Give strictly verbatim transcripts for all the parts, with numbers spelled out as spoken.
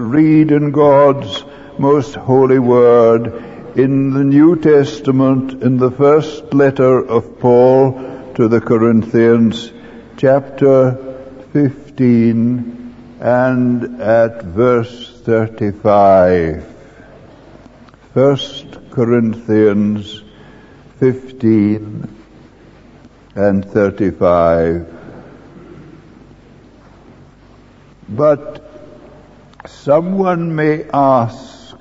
read in God's most holy word in the New Testament, in the first letter of Paul to the Corinthians, chapter fifteen, and at verse thirty-five. First Corinthians fifteen and thirty-five. But someone may ask,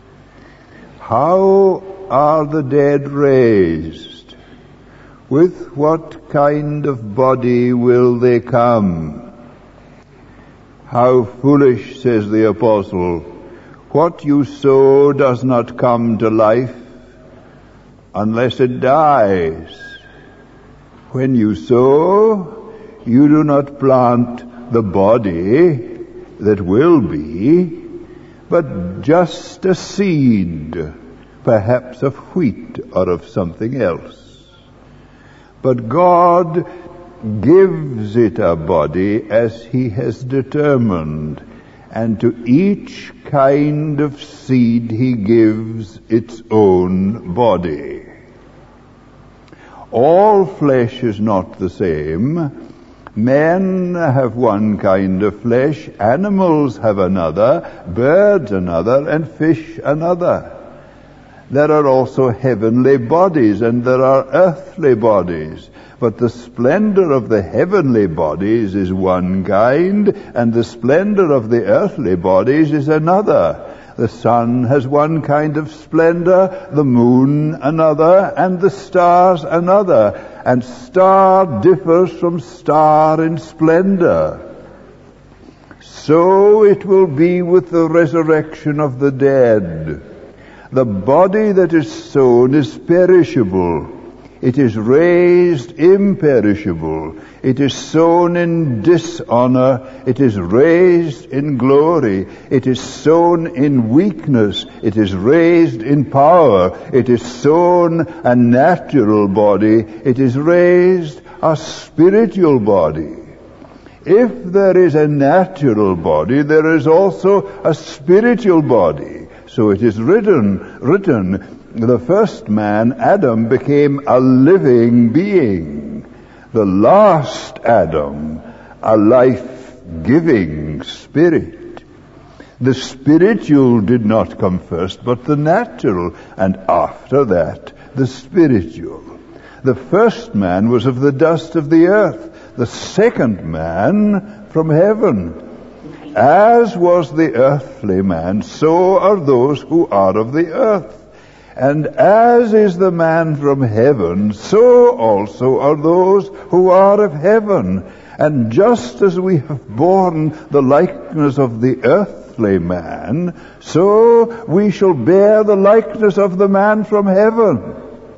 how are the dead raised? With what kind of body will they come? How foolish, says the apostle, what you sow does not come to life unless it dies. When you sow, you do not plant the body that will be, but just a seed, perhaps of wheat or of something else. But God gives it a body as He has determined, and to each kind of seed He gives its own body. All flesh is not the same. Men have one kind of flesh, animals have another, birds another, and fish another. There are also heavenly bodies, and there are earthly bodies. But the splendor of the heavenly bodies is one kind, and the splendor of the earthly bodies is another. The sun has one kind of splendor, the moon another, and the stars another. And star differs from star in splendor. So it will be with the resurrection of the dead. The body that is sown is perishable. It is raised imperishable. It is sown in dishonor. It is raised in glory. It is sown in weakness. It is raised in power. It is sown a natural body. It is raised a spiritual body. If there is a natural body, there is also a spiritual body. So it is written, written, the first man, Adam, became a living being. The last Adam, a life-giving spirit. The spiritual did not come first, but the natural, and after that, the spiritual. The first man was of the dust of the earth, the second man from heaven. As was the earthly man, so are those who are of the earth. And as is the man from heaven, so also are those who are of heaven. And just as we have borne the likeness of the earthly man, so we shall bear the likeness of the man from heaven.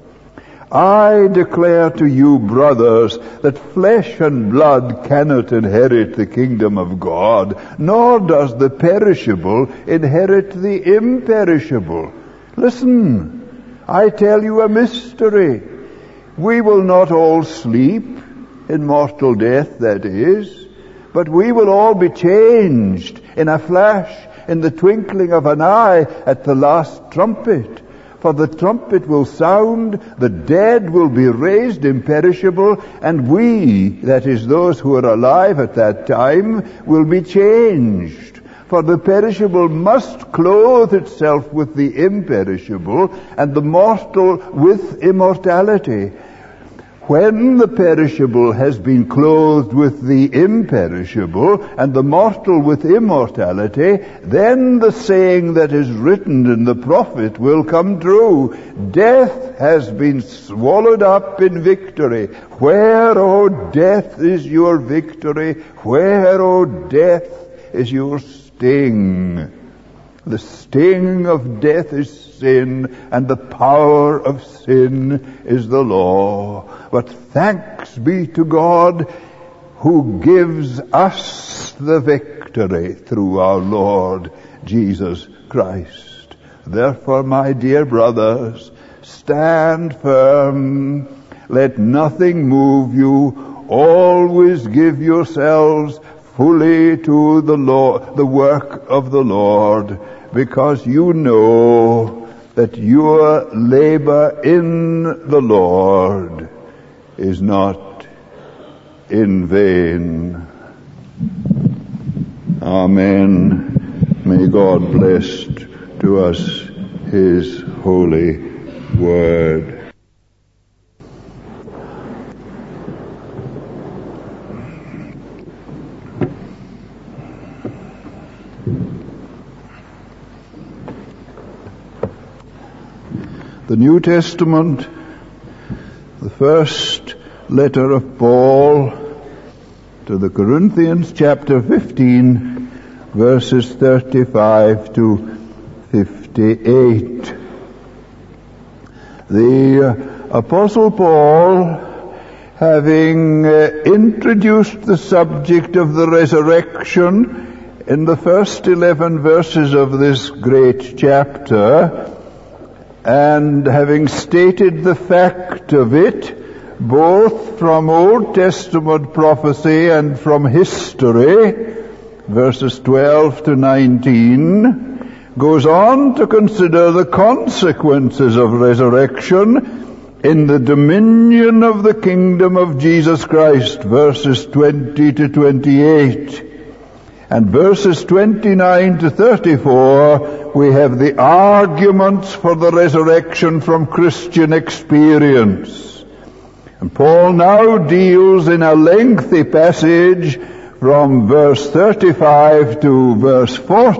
I declare to you, brothers, that flesh and blood cannot inherit the kingdom of God, nor does the perishable inherit the imperishable. Listen, I tell you a mystery. We will not all sleep, in mortal death that is, but we will all be changed in a flash, in the twinkling of an eye, at the last trumpet. For the trumpet will sound, the dead will be raised imperishable, and we, that is those who are alive at that time, will be changed. For the perishable must clothe itself with the imperishable, and the mortal with immortality. When the perishable has been clothed with the imperishable, and the mortal with immortality, then the saying that is written in the prophet will come true. Death has been swallowed up in victory. Where, O death, is your victory? Where, O death, is your sting? The sting of death is sin, and the power of sin is the law. But thanks be to God who gives us the victory through our Lord Jesus Christ. Therefore, my dear brothers, stand firm. Let nothing move you. Always give yourselves fully to the Lord, the work of the Lord, because you know that your labor in the Lord is not in vain. Amen. May God bless to us his holy word. The New Testament, the first letter of Paul to the Corinthians, chapter fifteen, verses thirty-five to fifty-eight. The Apostle Paul, having uh, introduced the subject of the resurrection in the first eleven verses of this great chapter, and having stated the fact of it, both from Old Testament prophecy and from history, verses twelve to nineteen, goes on to consider the consequences of resurrection in the dominion of the kingdom of Jesus Christ, verses twenty to twenty-eight. And verses twenty-nine to thirty-four, we have the arguments for the resurrection from Christian experience. And Paul now deals in a lengthy passage from verse thirty-five to verse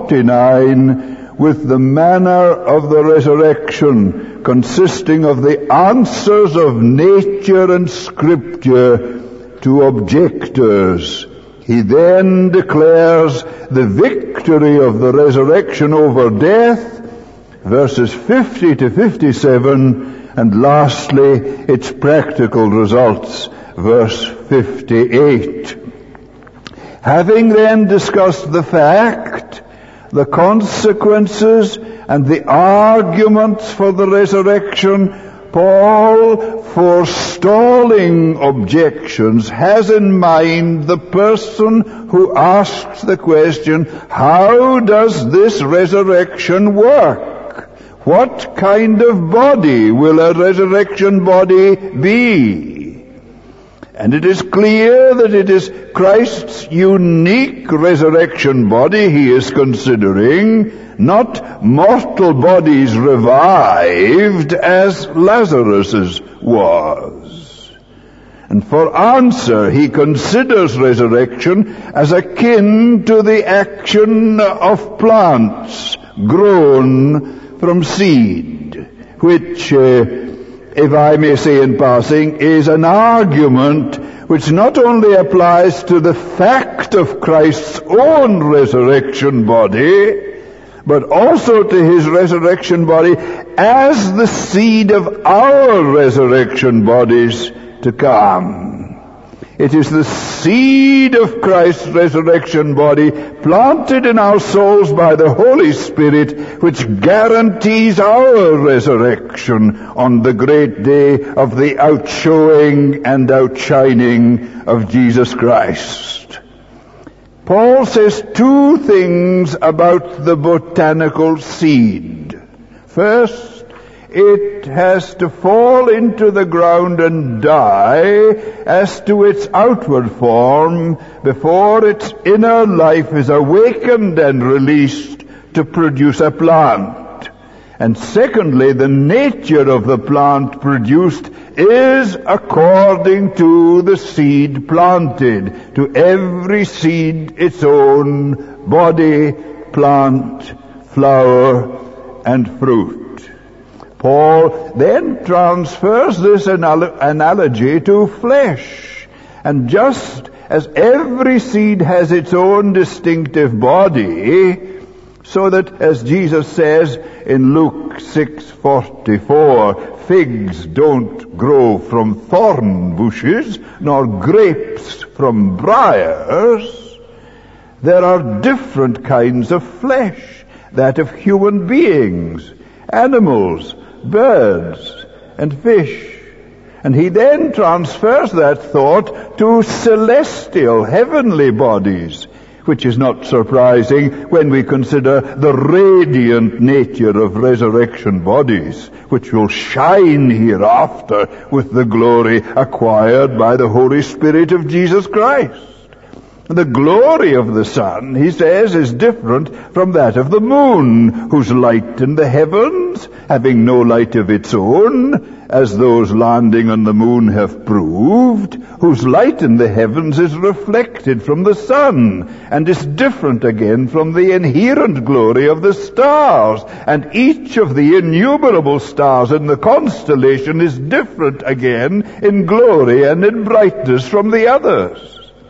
forty-nine with the manner of the resurrection, consisting of the answers of nature and Scripture to objectors. He then declares the victory of the resurrection over death, verses fifty to fifty-seven, and lastly, its practical results, verse fifty-eight. Having then discussed the fact, the consequences, and the arguments for the resurrection, Paul, forestalling objections, has in mind the person who asks the question, how does this resurrection work? What kind of body will a resurrection body be? And it is clear that it is Christ's unique resurrection body he is considering, not mortal bodies revived as Lazarus's was. And for answer, he considers resurrection as akin to the action of plants grown from seed, which, uh, if I may say in passing, is an argument which not only applies to the fact of Christ's own resurrection body, but also to his resurrection body as the seed of our resurrection bodies to come. It is the seed of Christ's resurrection body planted in our souls by the Holy Spirit, which guarantees our resurrection on the great day of the outshowing and outshining of Jesus Christ. Paul says two things about the botanical seed. First, it has to fall into the ground and die as to its outward form before its inner life is awakened and released to produce a plant. And secondly, the nature of the plant produced is according to the seed planted. To every seed its own body, plant, flower, and fruit. Paul then transfers this anal- analogy to flesh. And just as every seed has its own distinctive body, so that, as Jesus says in Luke six forty-four, figs don't grow from thorn bushes, nor grapes from briars, there are different kinds of flesh, that of human beings, animals, birds, and fish. And he then transfers that thought to celestial, heavenly bodies, which is not surprising when we consider the radiant nature of resurrection bodies, which will shine hereafter with the glory acquired by the Holy Spirit of Jesus Christ. The glory of the sun, he says, is different from that of the moon, whose light in the heavens, having no light of its own, as those landing on the moon have proved, whose light in the heavens is reflected from the sun, and is different again from the inherent glory of the stars. And each of the innumerable stars in the constellation is different again in glory and in brightness from the others.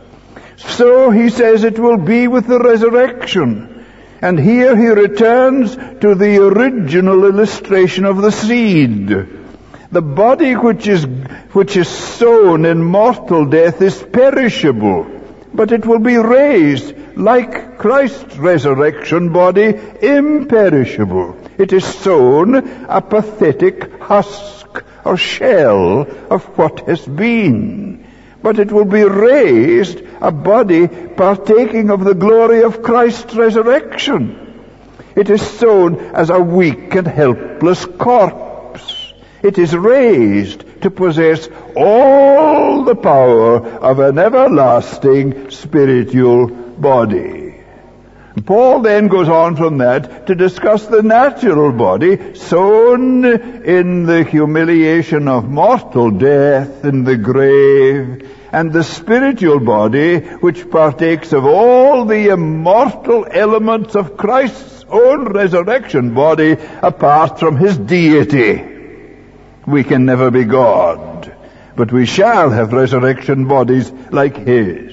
So he says it will be with the resurrection. And here he returns to the original illustration of the seed. The body which is, which is sown in mortal death is perishable, but it will be raised like Christ's resurrection body, imperishable. It is sown a pathetic husk or shell of what has been. But it will be raised a body partaking of the glory of Christ's resurrection. It is sown as a weak and helpless corpse. It is raised to possess all the power of an everlasting spiritual body. Paul then goes on from that to discuss the natural body sown in the humiliation of mortal death in the grave, and the spiritual body which partakes of all the immortal elements of Christ's own resurrection body apart from his deity. We can never be God, but we shall have resurrection bodies like his.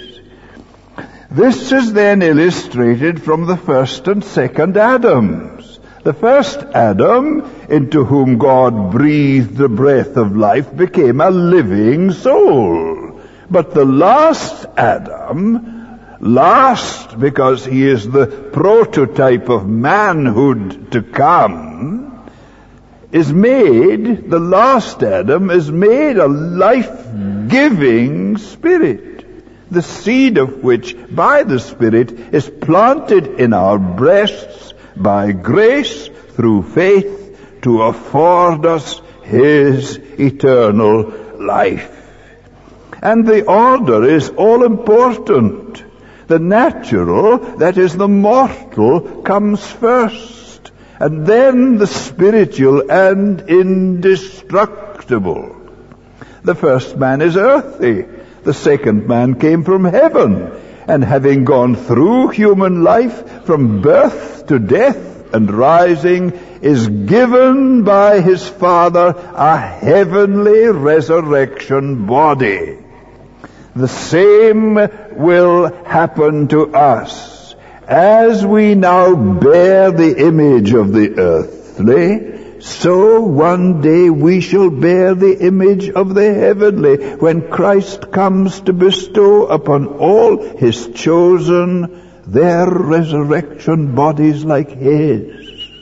This is then illustrated from the first and second Adams. The first Adam, into whom God breathed the breath of life, became a living soul. But the last Adam, last because he is the prototype of manhood to come, is made, the last Adam is made a life-giving spirit, the seed of which by the Spirit is planted in our breasts by grace through faith to afford us his eternal life. And the order is all important. The natural, that is the mortal, comes first, and then the spiritual and indestructible. The first man is earthy. The second man came from heaven, and having gone through human life from birth to death and rising, is given by his Father a heavenly resurrection body. The same will happen to us. As we now bear the image of the earthly, so one day we shall bear the image of the heavenly, when Christ comes to bestow upon all his chosen their resurrection bodies like his.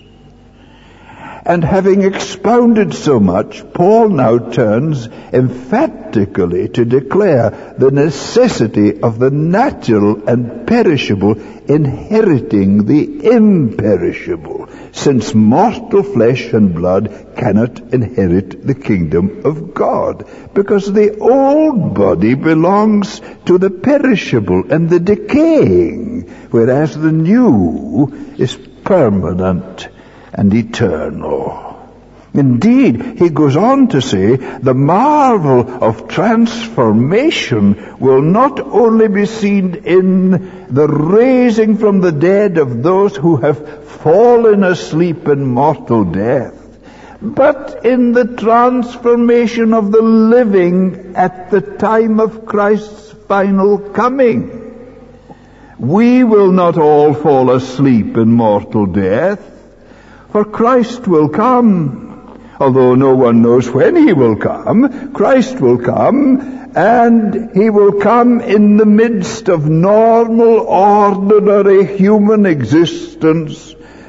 And having expounded so much, Paul now turns emphatically to declare the necessity of the natural and perishable inheriting the imperishable, since mortal flesh and blood cannot inherit the kingdom of God, because the old body belongs to the perishable and the decaying, whereas the new is permanent and eternal. Indeed, he goes on to say, the marvel of transformation will not only be seen in the raising from the dead of those who have fallen asleep in mortal death, but in the transformation of the living at the time of Christ's final coming. We will not all fall asleep in mortal death, for Christ will come. Although no one knows when he will come, Christ will come, and he will come in the midst of normal, ordinary human existence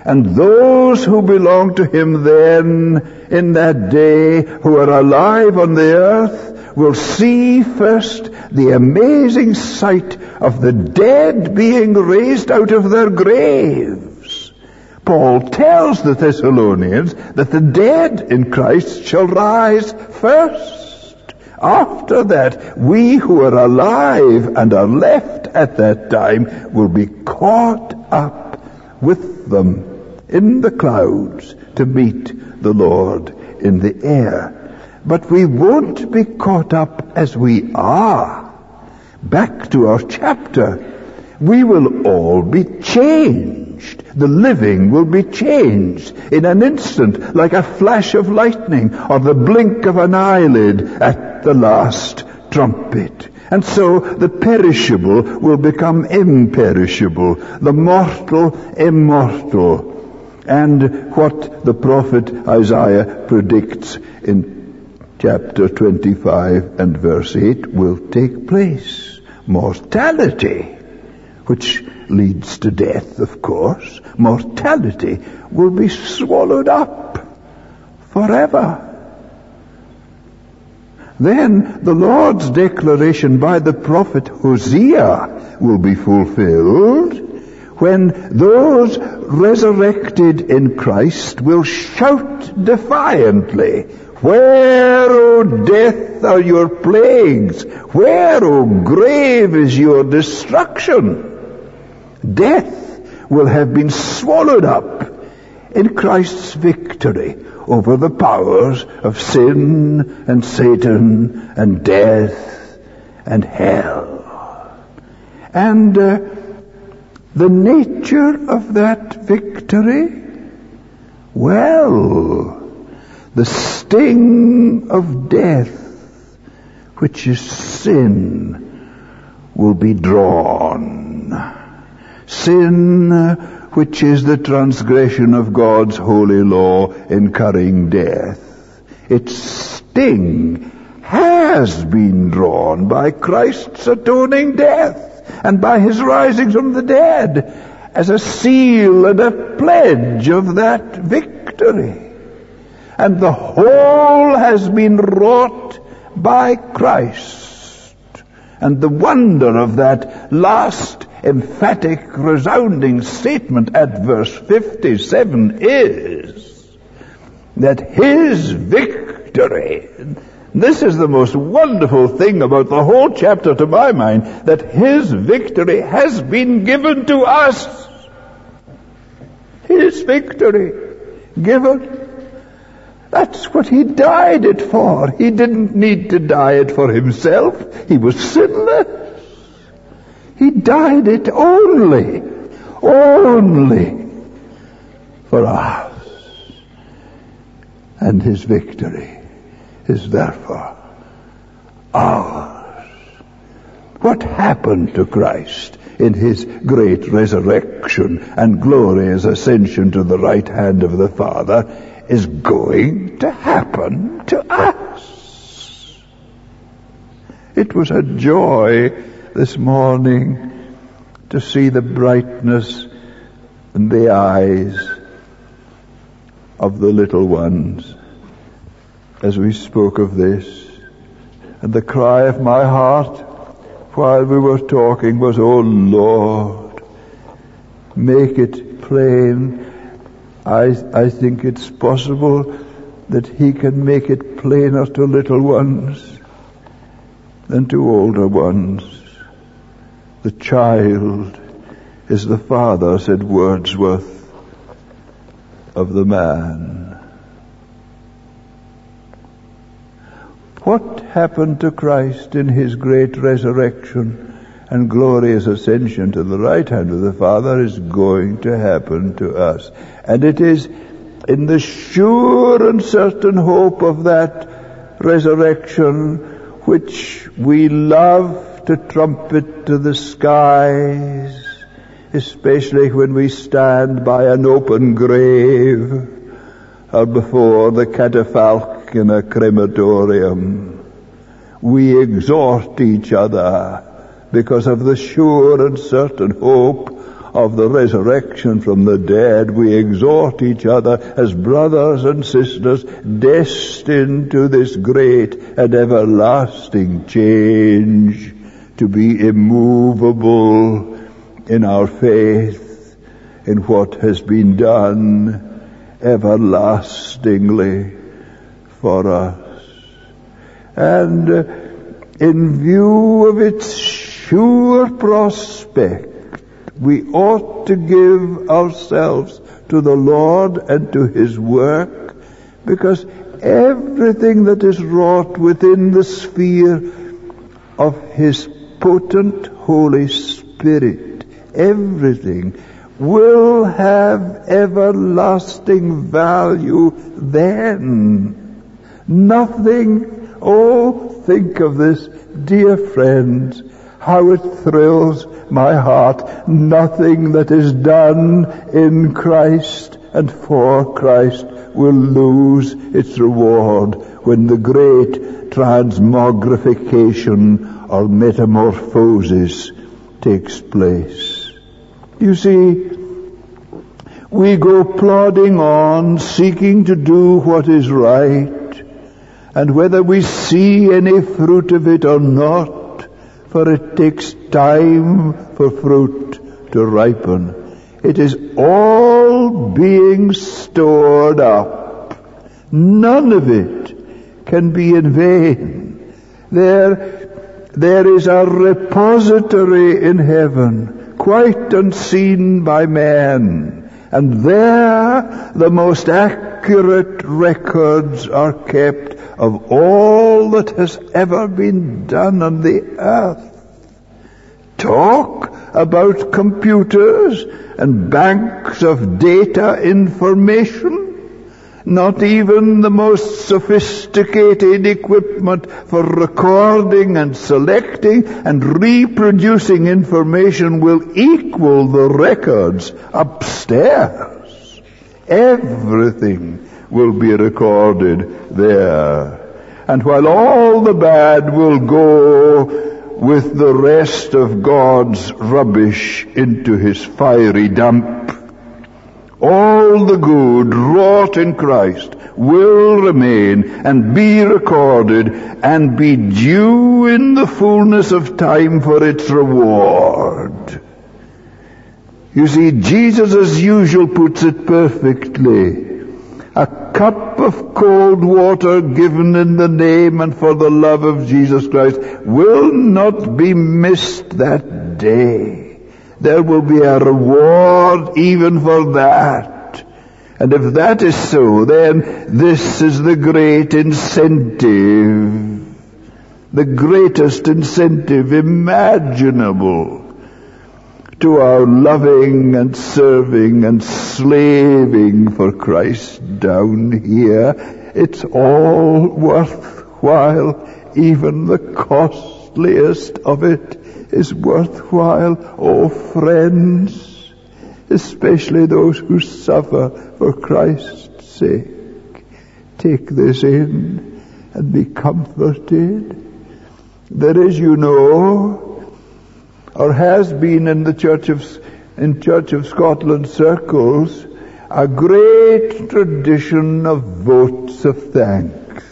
And those who belong to him then, in that day, who are alive on the earth, will see first the amazing sight of the dead being raised out of their graves. Paul tells the Thessalonians that the dead in Christ shall rise first. After that, we who are alive and are left at that time will be caught up with them in the clouds to meet the Lord in the air. But we won't be caught up as we are. Back to our chapter. We will all be changed. The living will be changed in an instant, like a flash of lightning or the blink of an eyelid at the last trumpet. And so the perishable will become imperishable, the mortal immortal. And what the prophet Isaiah predicts in chapter twenty-five and verse eight will take place. Mortality, which leads to death, of course, mortality will be swallowed up forever. Then the Lord's declaration by the prophet Hosea will be fulfilled, when those resurrected in Christ will shout defiantly, "Where, O death, are your plagues? Where, O grave, is your destruction?" Death will have been swallowed up in Christ's victory over the powers of sin and Satan and death and hell. And uh, the nature of that victory? Well, the sting of death, which is sin, will be drawn. Sin, which is the transgression of God's holy law, incurring death. Its sting has been drawn by Christ's atoning death and by his rising from the dead as a seal and a pledge of that victory. And the whole has been wrought by Christ. And the wonder of that last emphatic, resounding statement at verse fifty-seven is that his victory, this is the most wonderful thing about the whole chapter to my mind, that his victory has been given to us. His victory given. That's what he died it for. He didn't need to die it for himself. He was sinless. He died it only, only for us. And his victory is therefore ours. What happened to Christ in his great resurrection and glorious ascension to the right hand of the Father is going to happen to us. It was a joy this morning to see the brightness in the eyes of the little ones as we spoke of this. And the cry of my heart while we were talking was, "Oh Lord, make it plain." I, I think it's possible that he can make it plainer to little ones than to older ones. The child is the father, said Wordsworth, of the man. What happened to Christ in his great resurrection and glorious ascension to the right hand of the Father is going to happen to us. And it is in the sure and certain hope of that resurrection which we love to trumpet to the skies, especially when we stand by an open grave or before the catafalque in a crematorium. We exhort each other because of the sure and certain hope of the resurrection from the dead, we exhort each other as brothers and sisters destined to this great and everlasting change, to be immovable in our faith in what has been done everlastingly for us. And uh, in view of its sure prospect, we ought to give ourselves to the Lord and to His work, because everything that is wrought within the sphere of His potent Holy Spirit, everything will have everlasting value then. Nothing, oh, think of this, dear friends, how it thrills my heart. Nothing that is done in Christ and for Christ will lose its reward when the great transmogrification or metamorphosis takes place. You see, we go plodding on, seeking to do what is right, and whether we see any fruit of it or not, for it takes time for fruit to ripen, it is all being stored up. None of it can be in vain. There, there is a repository in heaven, quite unseen by man, and there the most accurate records are kept of all that has ever been done on the earth. Talk about computers and banks of data information. Not even the most sophisticated equipment for recording and selecting and reproducing information will equal the records upstairs. Everything will be recorded there. And while all the bad will go with the rest of God's rubbish into His fiery dump, all the good wrought in Christ will remain and be recorded and be due in the fullness of time for its reward. You see, Jesus as usual puts it perfectly. A cup of cold water given in the name and for the love of Jesus Christ will not be missed that day. There will be a reward even for that. And if that is so, then this is the great incentive, the greatest incentive imaginable to our loving and serving and slaving for Christ down here. It's all worthwhile. Even the costliest of it is worthwhile. Oh, friends, especially those who suffer for Christ's sake, take this in and be comforted. There is, you know, or has been in the Church of in Church of Scotland circles, a great tradition of votes of thanks.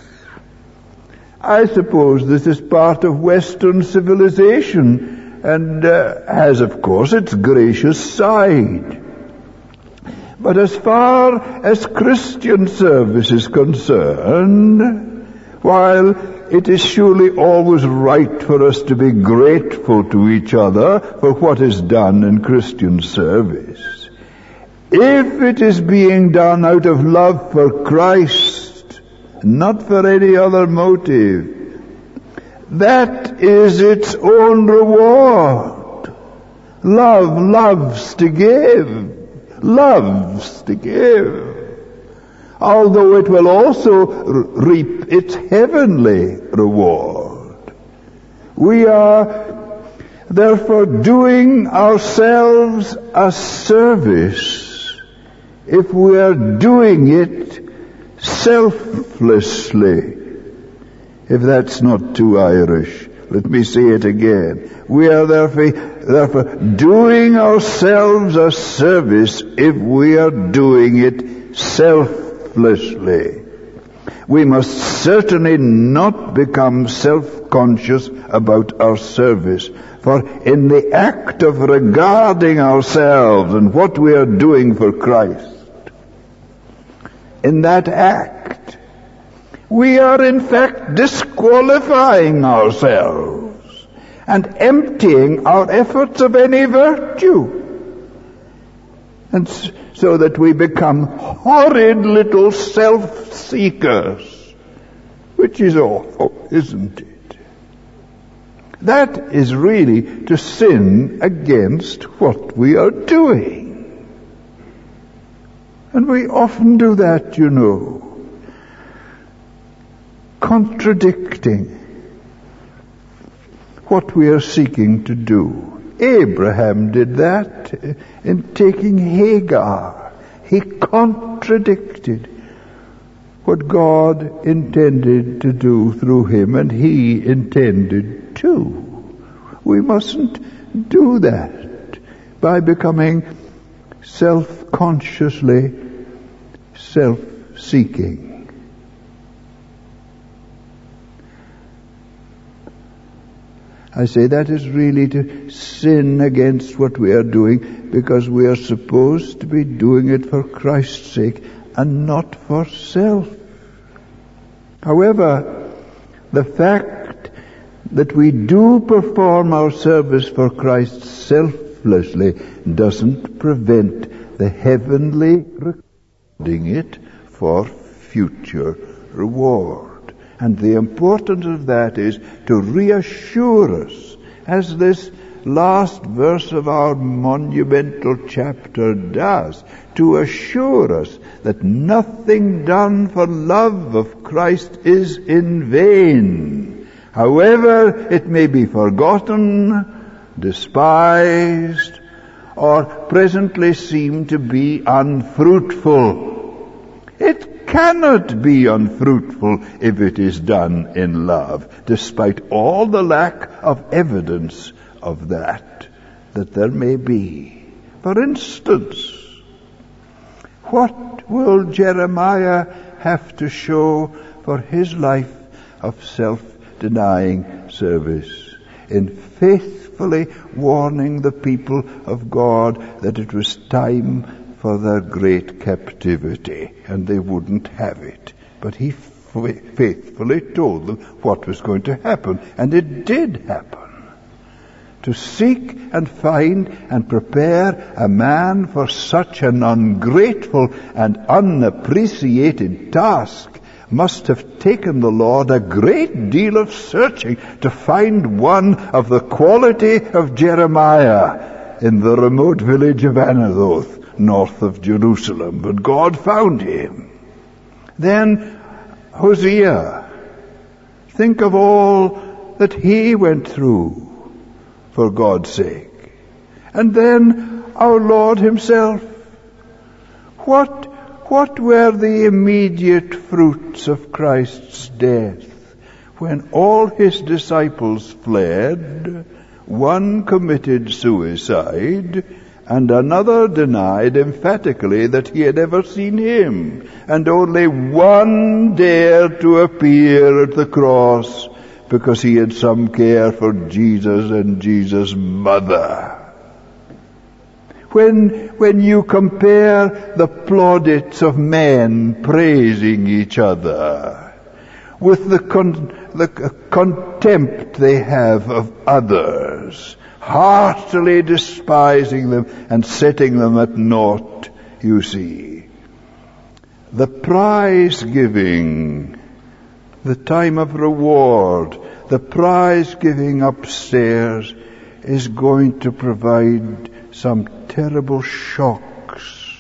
I suppose this is part of Western civilization and uh, has, of course, its gracious side. But as far as Christian service is concerned, while it is surely always right for us to be grateful to each other for what is done in Christian service, if it is being done out of love for Christ, not for any other motive, that is its own reward. Love loves to give, loves to give, although it will also reap its heavenly reward. We are therefore doing ourselves a service if we are doing it selflessly. If that's not too Irish, let me say it again. We are therefore, therefore doing ourselves a service if we are doing it selflessly. We must certainly not become self-conscious about our service, for in the act of regarding ourselves and what we are doing for Christ, in that act, we are in fact disqualifying ourselves and emptying our efforts of any virtue. And so that we become horrid little self-seekers, which is awful, isn't it? That is really to sin against what we are doing. And we often do that, you know, contradicting what we are seeking to do. Abraham did that in taking Hagar. He contradicted what God intended to do through him, and he intended to. We mustn't do that by becoming self-consciously self-seeking. I say that is really to sin against what we are doing, because we are supposed to be doing it for Christ's sake and not for self. However, the fact that we do perform our service for Christ selflessly doesn't prevent the heavenly recording it for future reward. And the importance of that is to reassure us, as this last verse of our monumental chapter does, to assure us that nothing done for love of Christ is in vain, however it may be forgotten, despised, or presently seem to be unfruitful. It cannot be unfruitful if it is done in love, despite all the lack of evidence of that that there may be. For instance, what will Jeremiah have to show for his life of self-denying service in faithfully warning the people of God that it was time for their great captivity, and they wouldn't have it? But he faithfully told them what was going to happen, and it did happen. To seek and find and prepare a man for such an ungrateful and unappreciated task must have taken the Lord a great deal of searching to find one of the quality of Jeremiah in the remote village of Anathoth, north of Jerusalem. But God found him. Then Hosea. Think of all that he went through for God's sake. And then our Lord himself. What, what were the immediate fruits of Christ's death? When all his disciples fled, one committed suicide, and another denied emphatically that he had ever seen him, and only one dared to appear at the cross because he had some care for Jesus and Jesus' mother. When, when you compare the plaudits of men praising each other with the, con, the contempt they have of others, heartily despising them and setting them at naught, you see, the prize giving, the time of reward, the prize giving upstairs is going to provide some terrible shocks,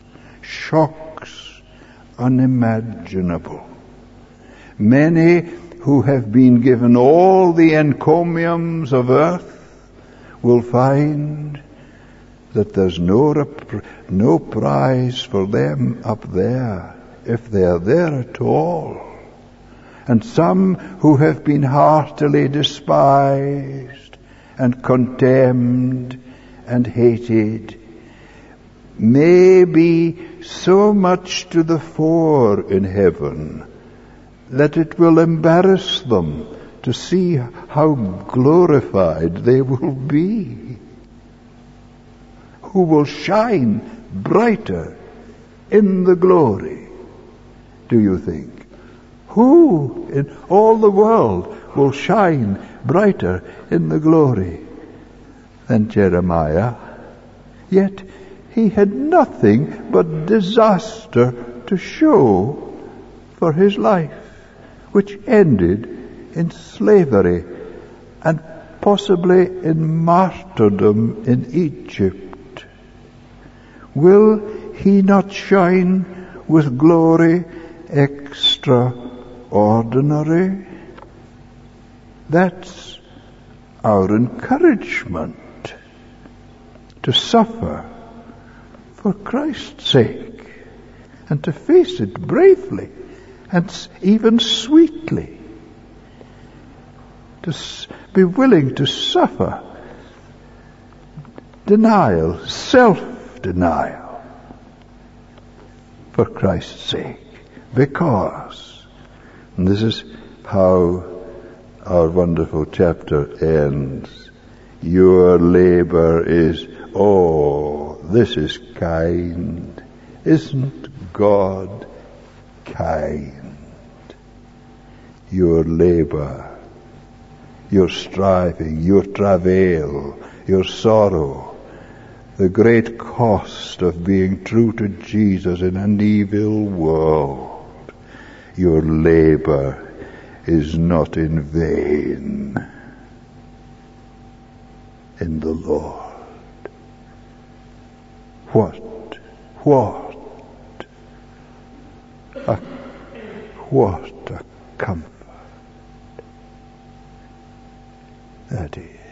shocks unimaginable. Many who have been given all the encomiums of earth will find that there's no, no prize for them up there, if they're there at all. And some who have been heartily despised and contemned and hated may be so much to the fore in heaven that it will embarrass them to see how glorified they will be, who will shine brighter in the glory. Do you think? Who in all the world will shine brighter in the glory than Jeremiah? Yet he had nothing but disaster to show for his life, which ended in slavery and possibly in martyrdom in Egypt. Will he not shine with glory extraordinary? That's our encouragement, to suffer for Christ's sake and to face it bravely and even sweetly, to be willing to suffer denial, self-denial for Christ's sake. Because, and this is how our wonderful chapter ends, your labor is, oh, this is kind. Isn't God kind? Your labor, your striving, your travail, your sorrow, the great cost of being true to Jesus in an evil world, your labor is not in vain in the Lord. What, what, a, what a comfort that is.